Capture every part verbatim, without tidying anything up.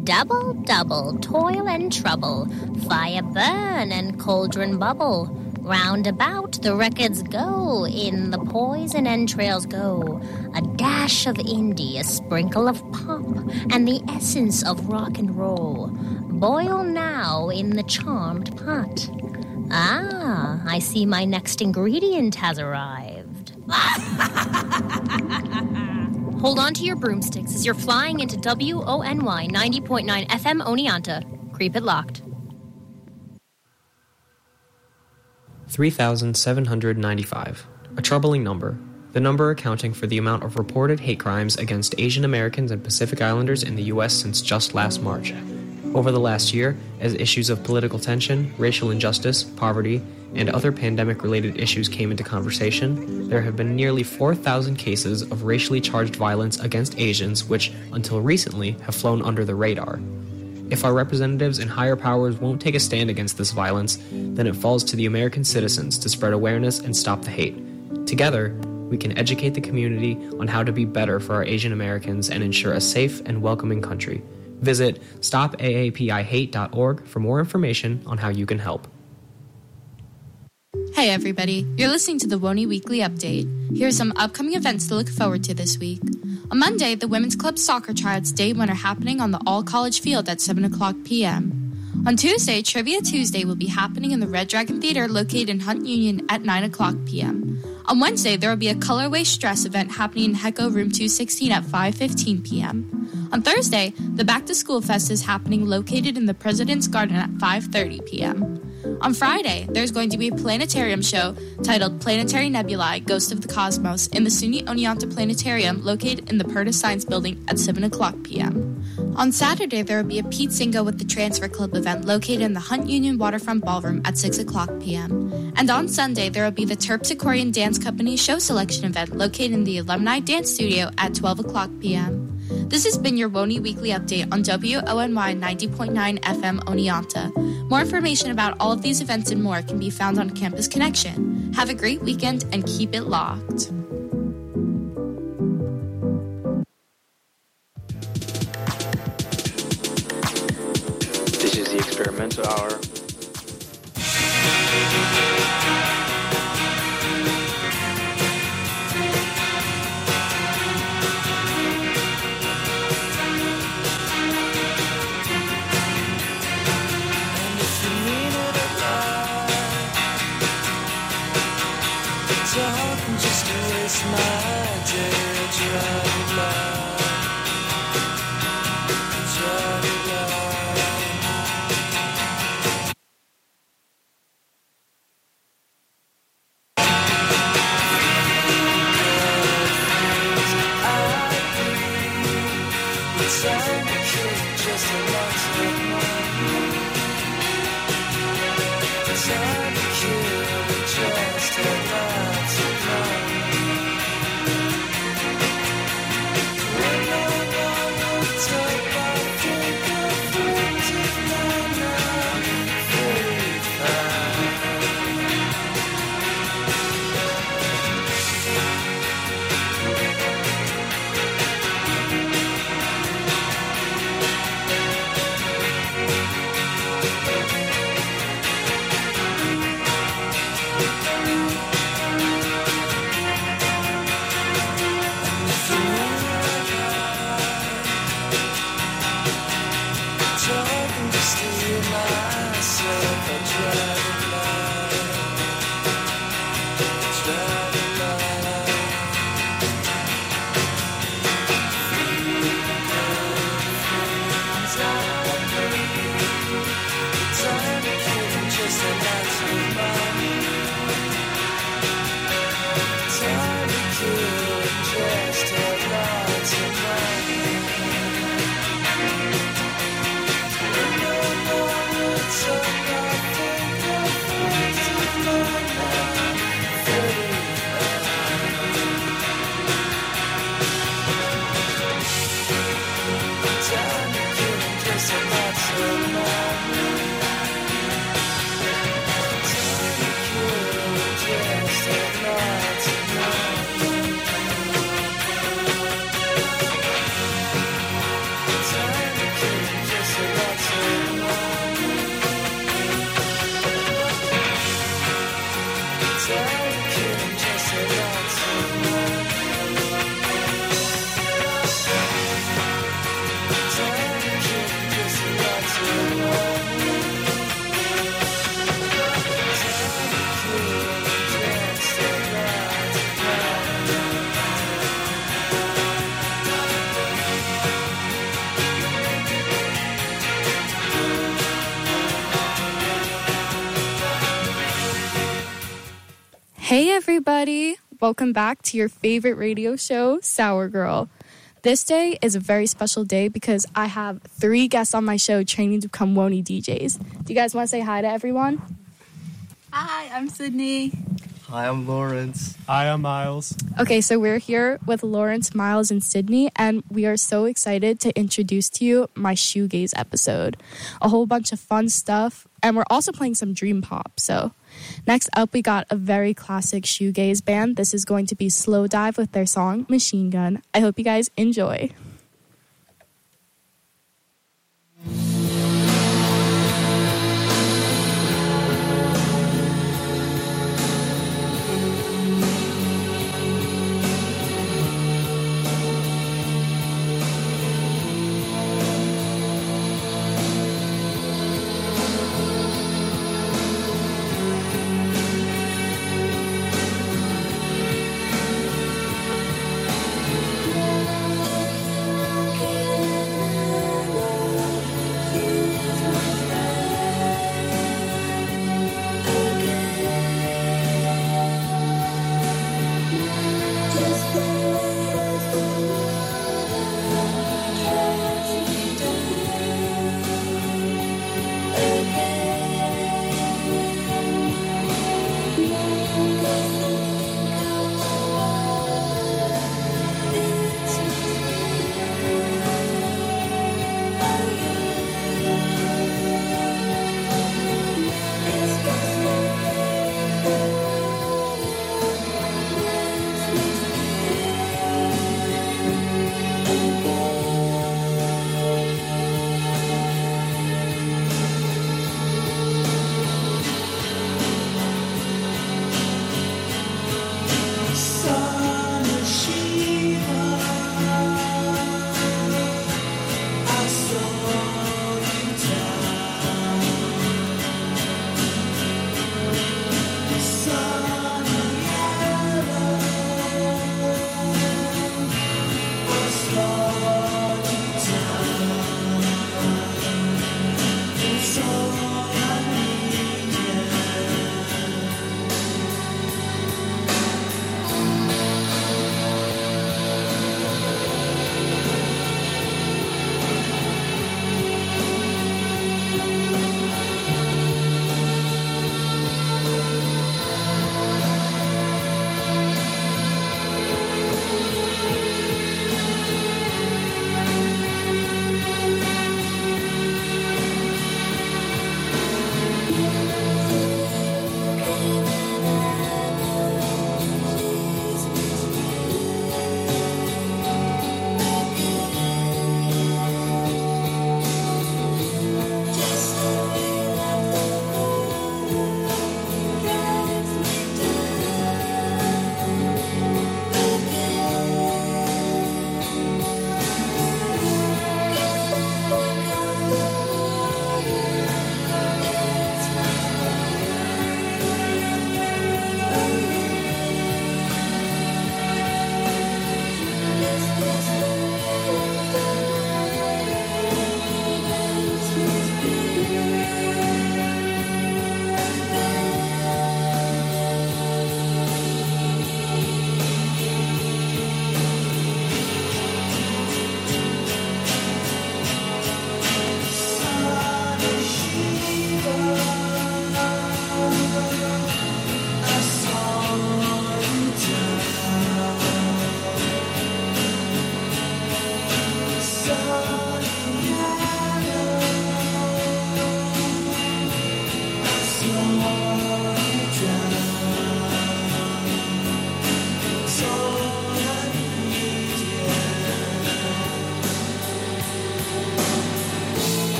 Double, double, toil and trouble, fire burn and cauldron bubble. Round about the records go, in the poison entrails go. A dash of indie, a sprinkle of pop, and the essence of rock and roll. Boil now in the charmed pot. Ah, I see my next ingredient has arrived. Hold on to your broomsticks as you're flying into W O N Y ninety point nine F M Oneonta. Creep it locked. three thousand seven hundred ninety-five, a troubling number, the number accounting for the amount of reported hate crimes against Asian Americans and Pacific Islanders in the U S since just last March. Over the last year, as issues of political tension, racial injustice, poverty, and other pandemic-related issues came into conversation, there have been nearly four thousand cases of racially charged violence against Asians which, until recently, have flown under the radar. If our representatives and higher powers won't take a stand against this violence, then it falls to the American citizens to spread awareness and stop the hate. Together, we can educate the community on how to be better for our Asian Americans and ensure a safe and welcoming country. Visit stop A A P I hate dot org for more information on how you can help. Hey everybody, you're listening to the WONY Weekly Update. Here are some upcoming events to look forward to this week. On Monday, the Women's Club Soccer Tryouts Day one are happening on the all-college field at seven o'clock p.m. On Tuesday, Trivia Tuesday will be happening in the Red Dragon Theater located in Hunt Union at nine o'clock p.m. On Wednesday, there will be a Colorway Stress event happening in Hecco Room two sixteen at five fifteen p.m. On Thursday, the Back to School Fest is happening located in the President's Garden at five thirty p.m. On Friday, there's going to be a planetarium show titled Planetary Nebulae, Ghost of the Cosmos in the SUNY Oneonta Planetarium located in the Purtis Science Building at seven o'clock p.m. On Saturday, there will be a Pete Singo with the Transfer Club event located in the Hunt Union Waterfront Ballroom at six o'clock p.m. And on Sunday, there will be the Terpsichorean Dance Company show selection event located in the Alumni Dance Studio at twelve o'clock p.m. This has been your WONY Weekly Update on W O N Y ninety point nine F M Oneonta. More information about all of these events and more can be found on Campus Connection. Have a great weekend and keep it locked. This is the Experimental Hour. Hey everybody, welcome back to your favorite radio show, Sour Girl. This day is a very special day because I have three guests on my show training to become Woney D Js. Do you guys want to say hi to everyone? Hi, I'm Sydney. Hi, I'm Lawrence. Hi, I'm Miles. Okay, so we're here with Lawrence, Miles, and Sydney, and we are so excited to introduce to you my shoegaze episode. A whole bunch of fun stuff, and we're also playing some dream pop, so... Next up, we got a very classic shoegaze band. This is going to be Slow Dive with their song, Machine Gun. I hope you guys enjoy.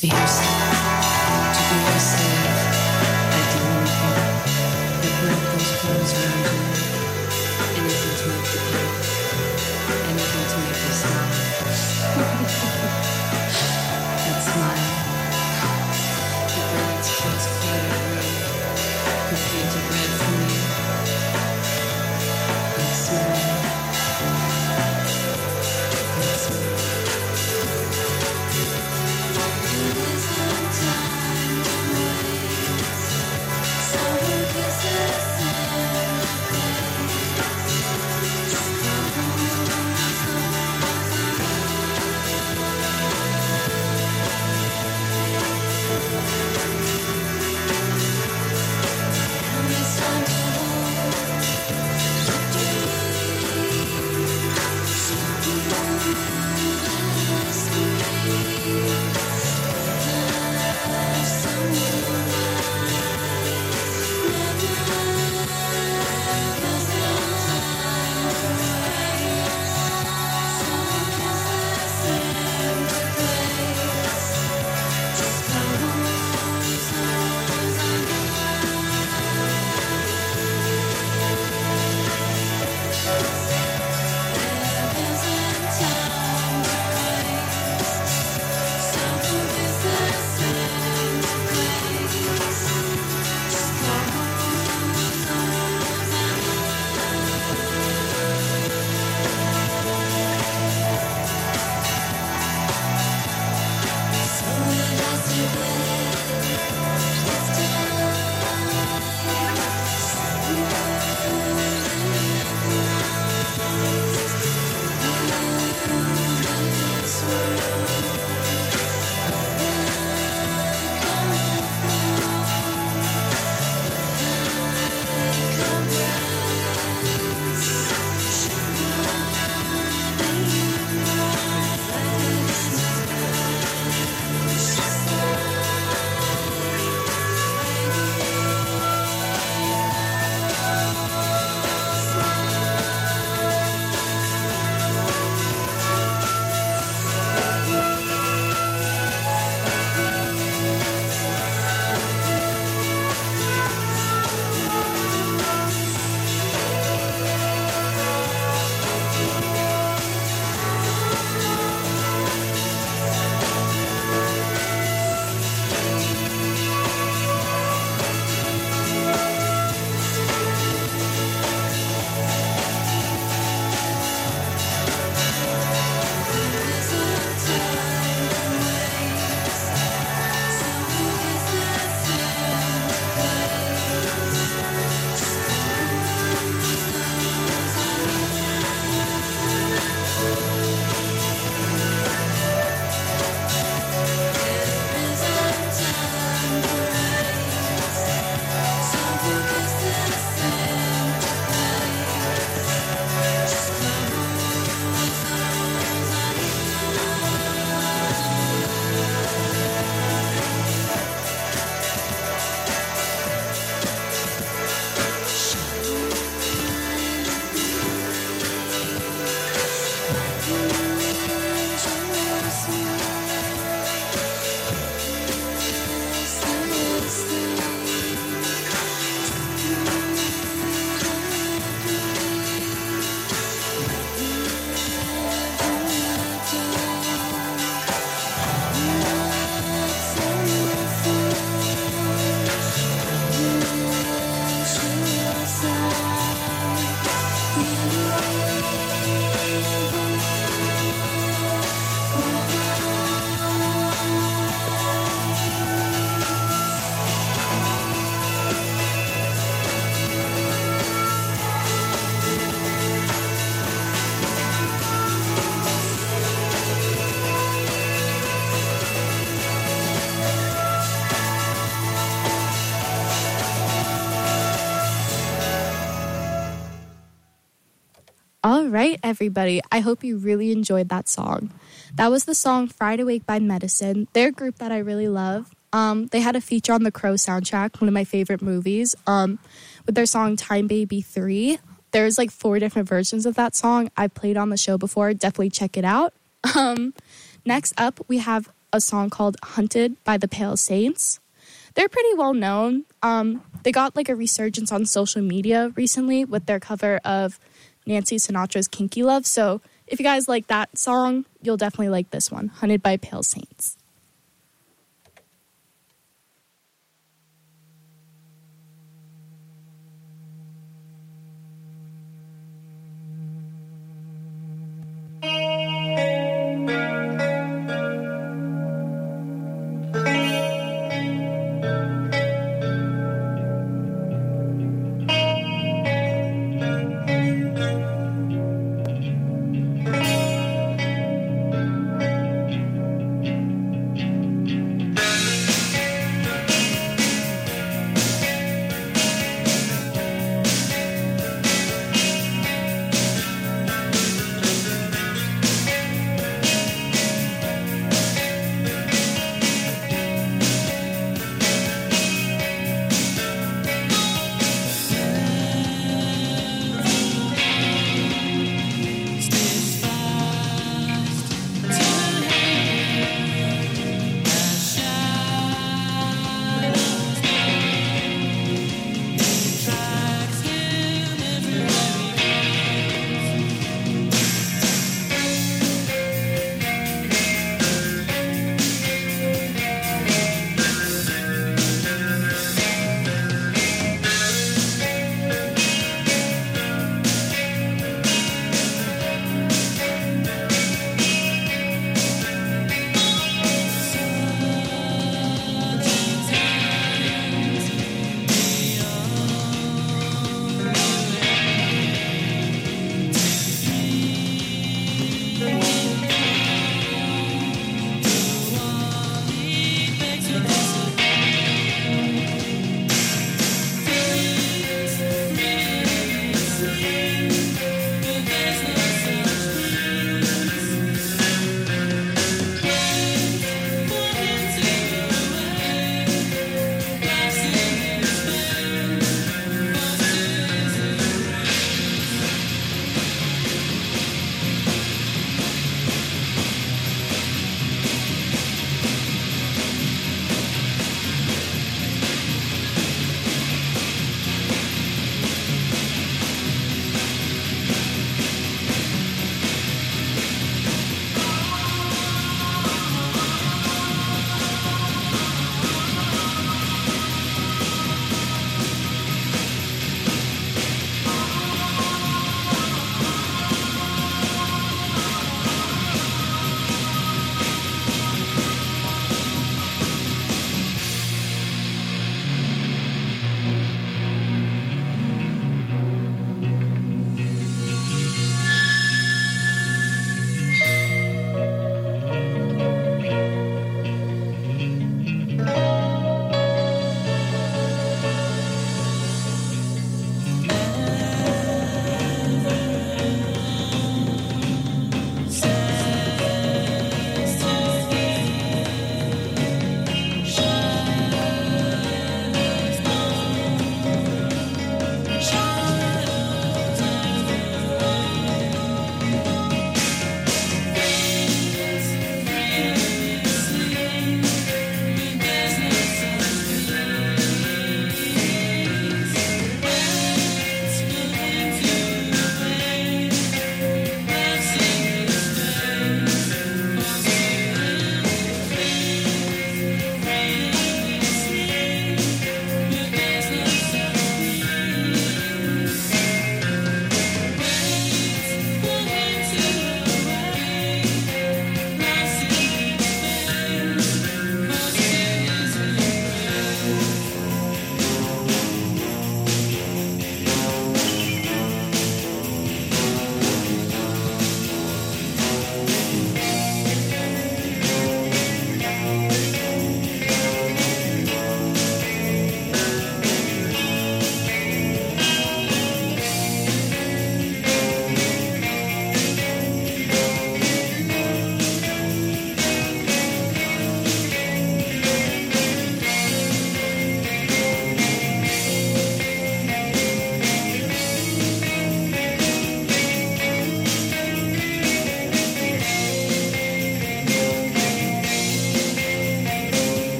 Be her slave, to be her slave. I'd do anything. I'd wrap those clothes around her. Anything to make her pay. Anything to make her smile. That smile. The birds cross cluttered room. Who painted red for me. That smile. That smile. All right, everybody. I hope you really enjoyed that song. That was the song Fried Awake by Medicine. They're a group that I really love. Um, they had a feature on the Crow soundtrack, one of my favorite movies, um, with their song Time Baby three. There's like four different versions of that song. I played on the show before. Definitely check it out. Um, next up, we have a song called Hunted by the Pale Saints. They're pretty well known. Um, they got like a resurgence on social media recently with their cover of Nancy Sinatra's Kinky Love. So if you guys like that song, you'll definitely like this one, Hunted by Pale Saints.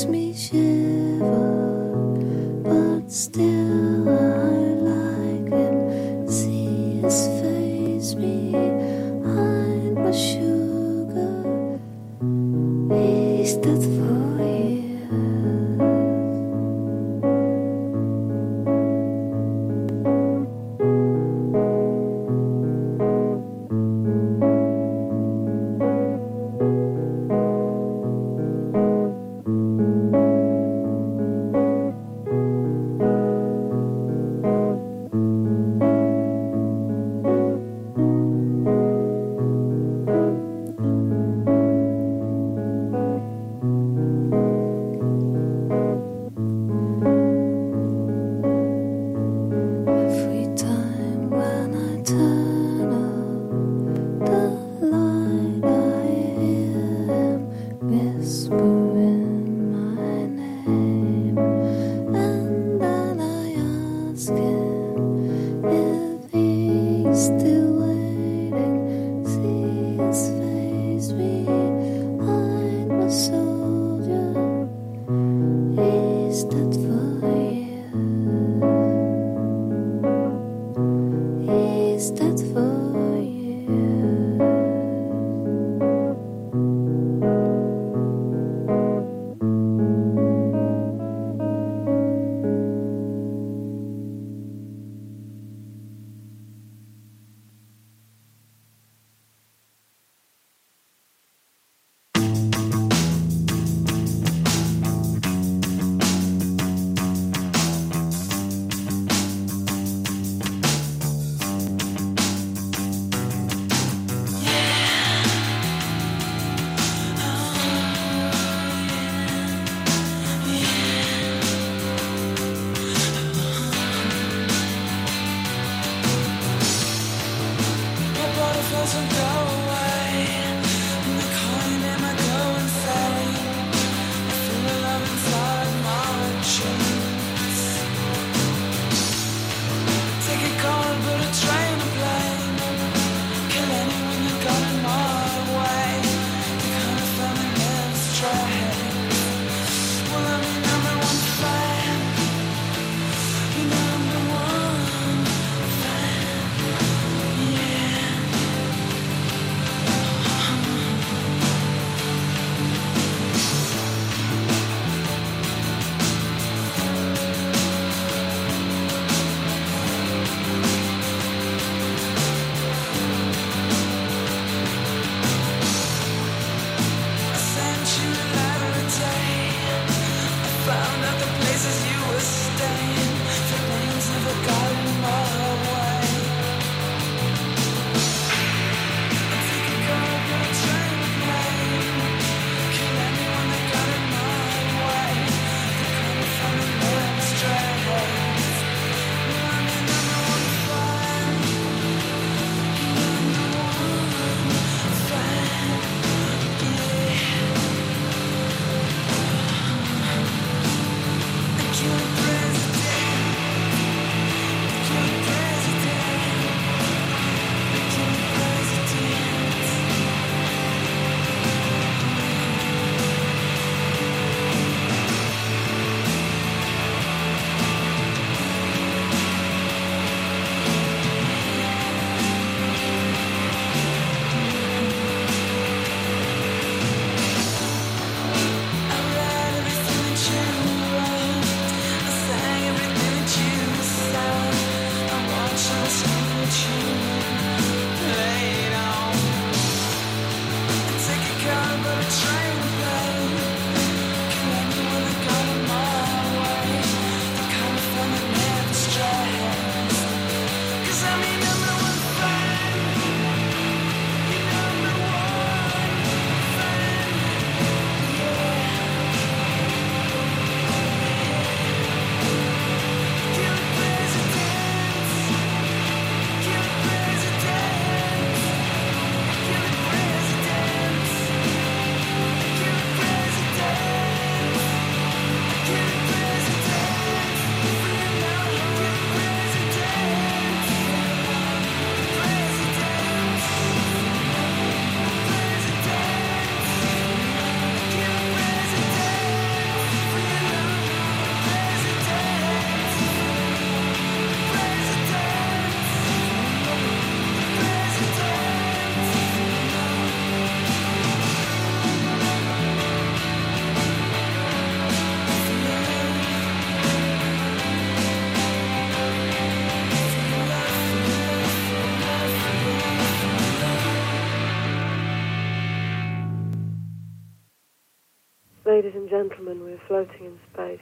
makes me shiver, but still I like him. See his face behind my sugar. He's dead for years. President, gentlemen, we're floating in space.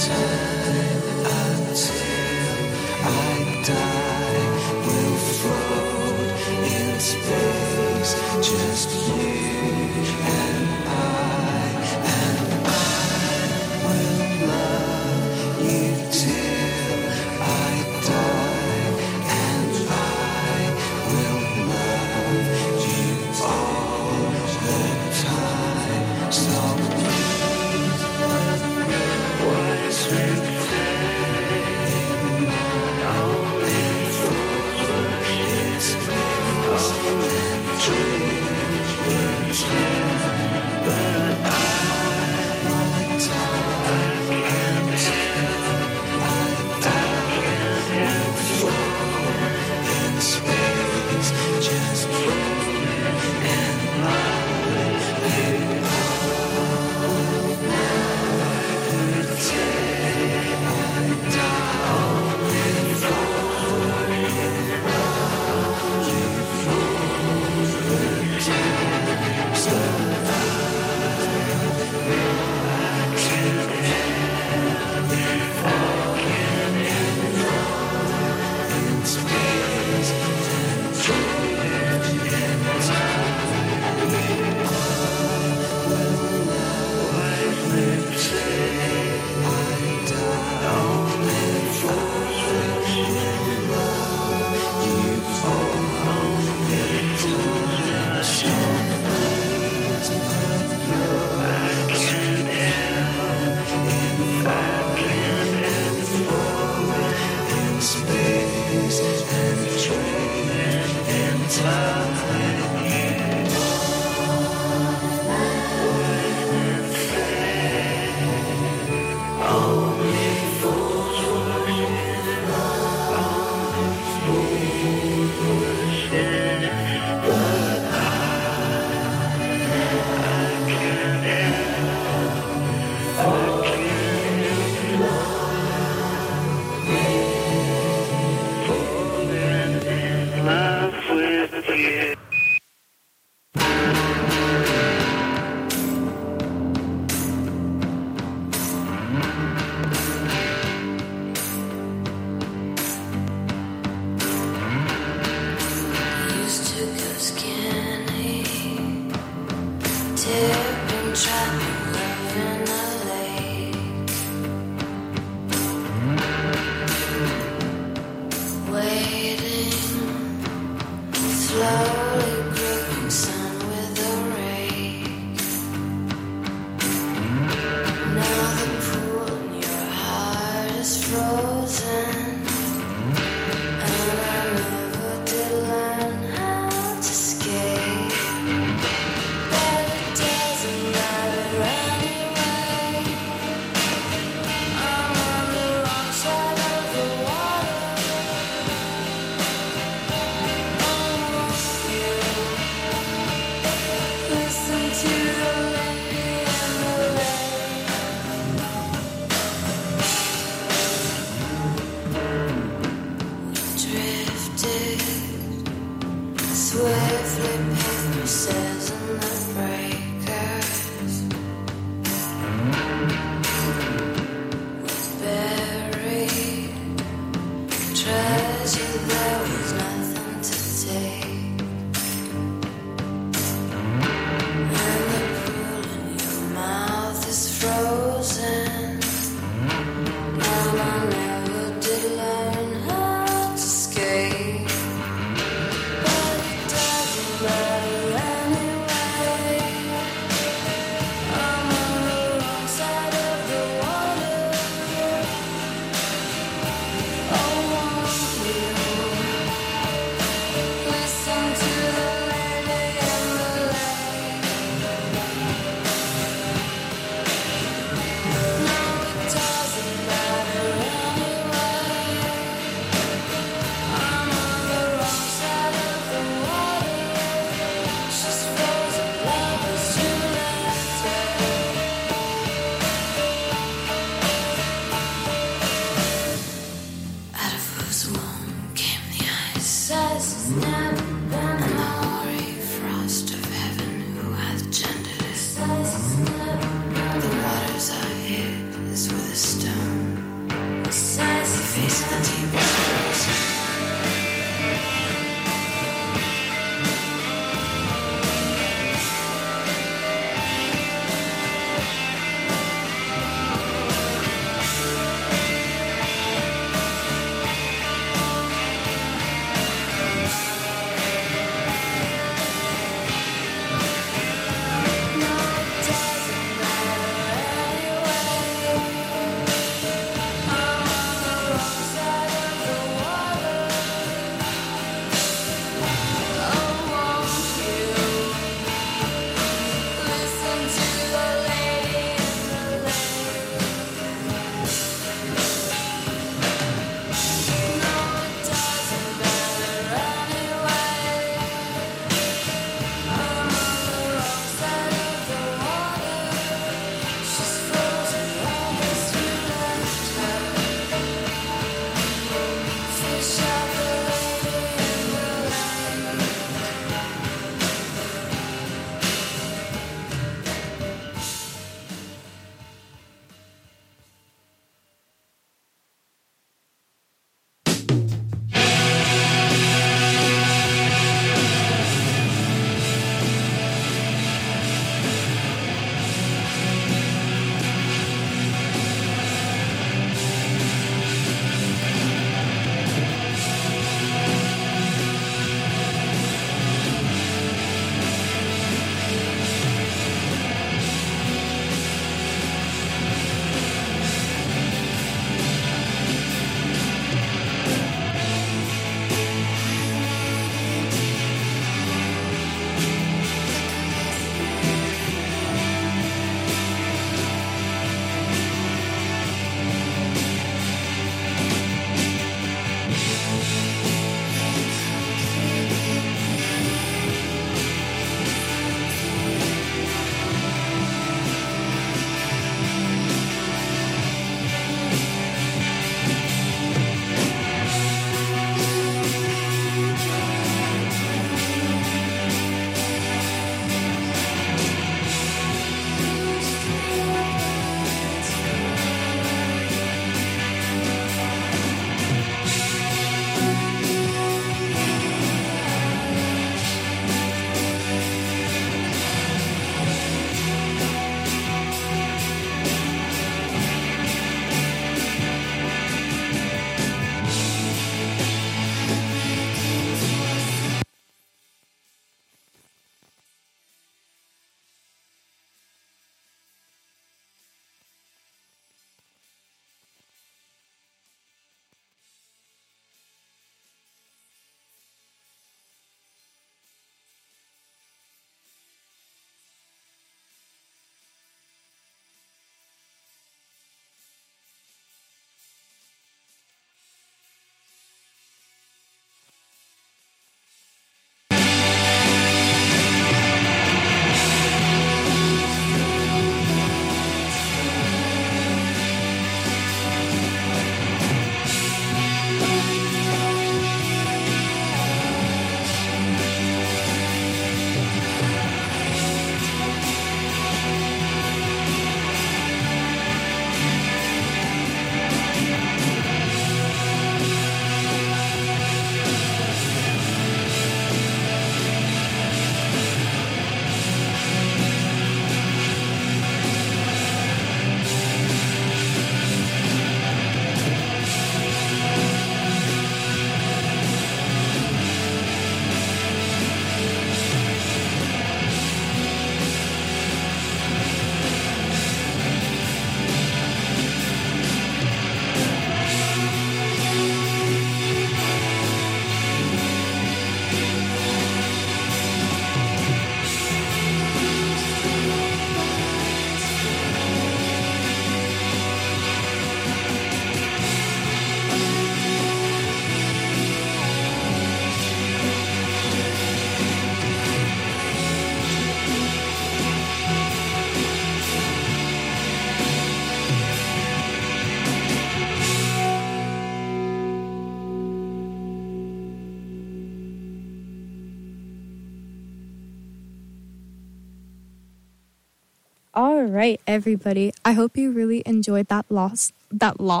All right, everybody. I hope you really enjoyed that lost that lost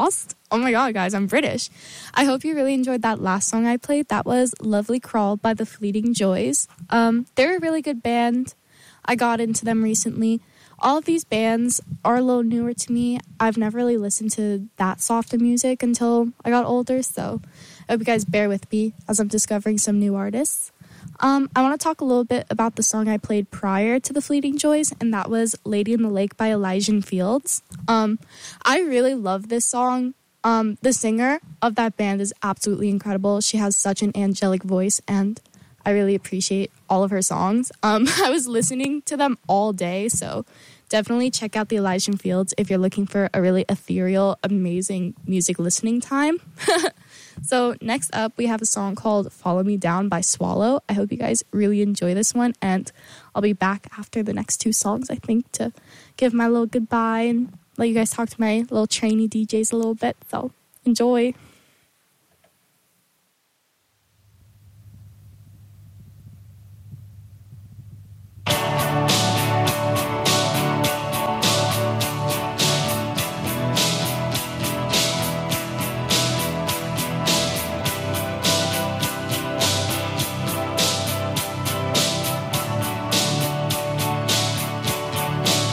Oh my god, guys, I'm British. I hope you really enjoyed that last song I played. That was Lovely Crawl by the Fleeting Joys. Um, they're a really good band. I got into them recently. All of these bands are a little newer to me. I've never really listened to that soft of music until I got older, so I hope you guys bear with me as I'm discovering some new artists. Um, I want to talk a little bit about the song I played prior to the Fleeting Joys, and that was Lady in the Lake by Elysian Fields. Um, I really love this song. Um, the singer of that band is absolutely incredible. She has such an angelic voice, and I really appreciate all of her songs. Um, I was listening to them all day, so definitely check out the Elysian Fields if you're looking for a really ethereal, amazing music listening time. So next up, we have a song called Follow Me Down by Swallow. I hope you guys really enjoy this one, and I'll be back after the next two songs, I think, to give my little goodbye and let you guys talk to my little trainee D Js a little bit. So enjoy.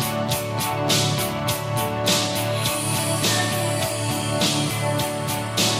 Follow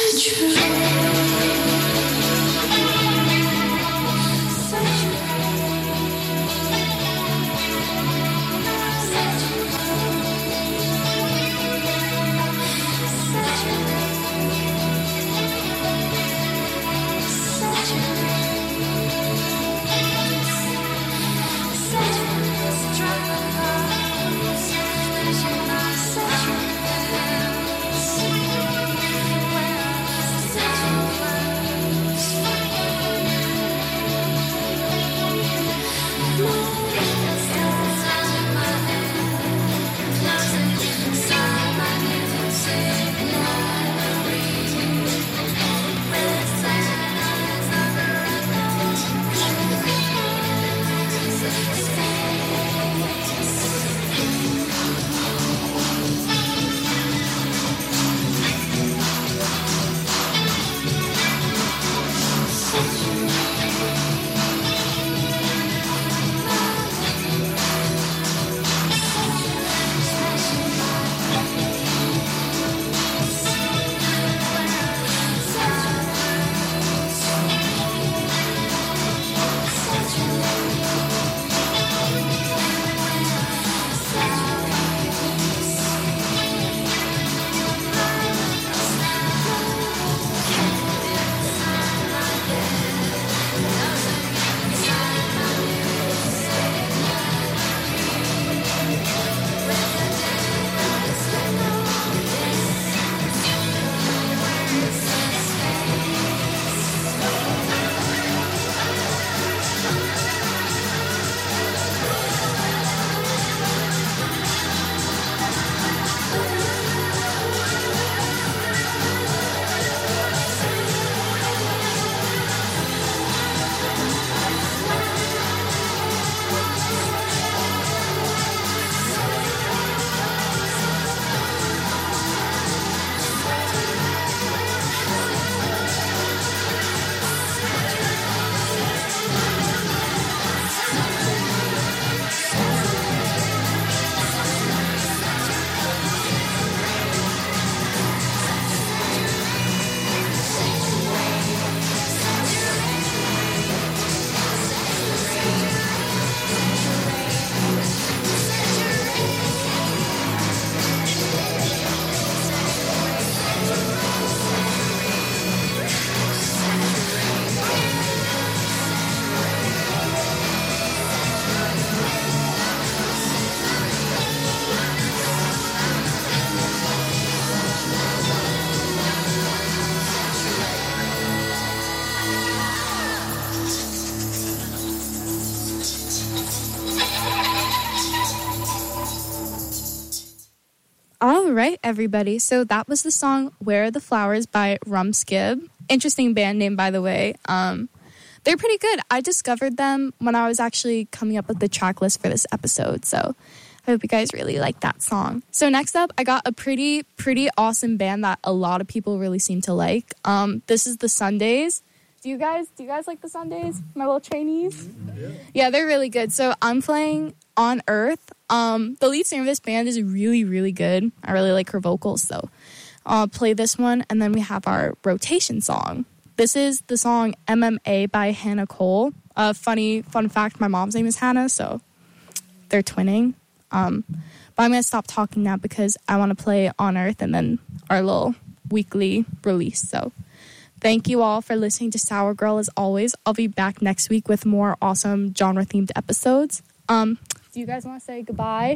All right, everybody. So that was the song Where Are the Flowers by Rumskib. Interesting band name, by the way. Um, they're pretty good. I discovered them when I was actually coming up with the track list for this episode. So I hope you guys really like that song. So next up, I got a pretty, pretty awesome band that a lot of people really seem to like. Um, this is the Sundays. Do you guys, do you guys like the Sundays? My little trainees? Yeah, yeah, they're really good. So I'm playing On Earth. Um, the lead singer of this band is really, really good. I really like her vocals, so I'll play this one, and then we have our rotation song. This is the song M M A by Hannah Cole. Uh, funny fun fact, my mom's name is Hannah, so they're twinning. Um, but I'm going to stop talking now because I want to play On Earth and then our little weekly release. So thank you all for listening to Sour Girl as always. I'll be back next week with more awesome genre-themed episodes. Um, do you guys want to say goodbye?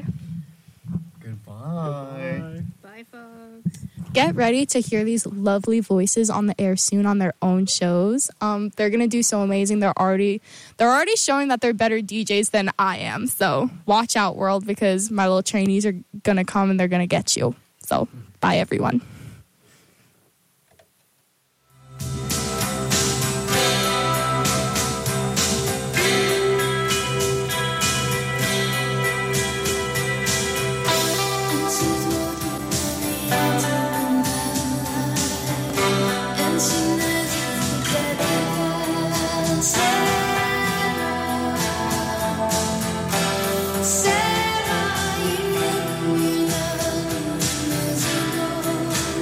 Goodbye. Bye, folks. Get ready to hear these lovely voices on the air soon on their own shows. Um, they're gonna do so amazing. They're already they're already showing that they're better D Js than I am. So watch out, world, because my little trainees are gonna come and they're gonna get you. So bye, everyone. Sarah, you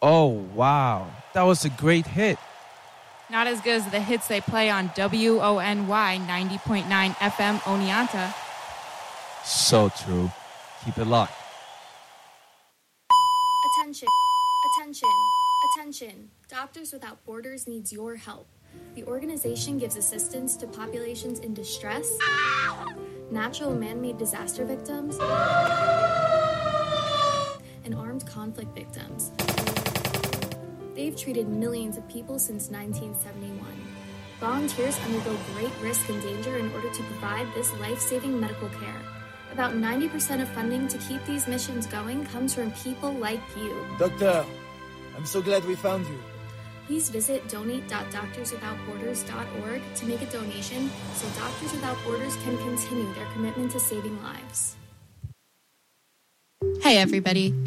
Oh, wow. That was a great hit. Not as good as the hits they play on W O N Y ninety point nine F M Oneonta. So true. Keep it locked. Attention, attention, attention. Doctors Without Borders needs your help. The organization gives assistance to populations in distress, natural and man-made disaster victims, and armed conflict victims. They've treated millions of people since nineteen seventy-one. Volunteers undergo great risk and danger in order to provide this life-saving medical care. About ninety percent of funding to keep these missions going comes from people like you. Doctor, I'm so glad we found you. Please visit donate dot doctors without borders dot org to make a donation so Doctors Without Borders can continue their commitment to saving lives. Hey, everybody.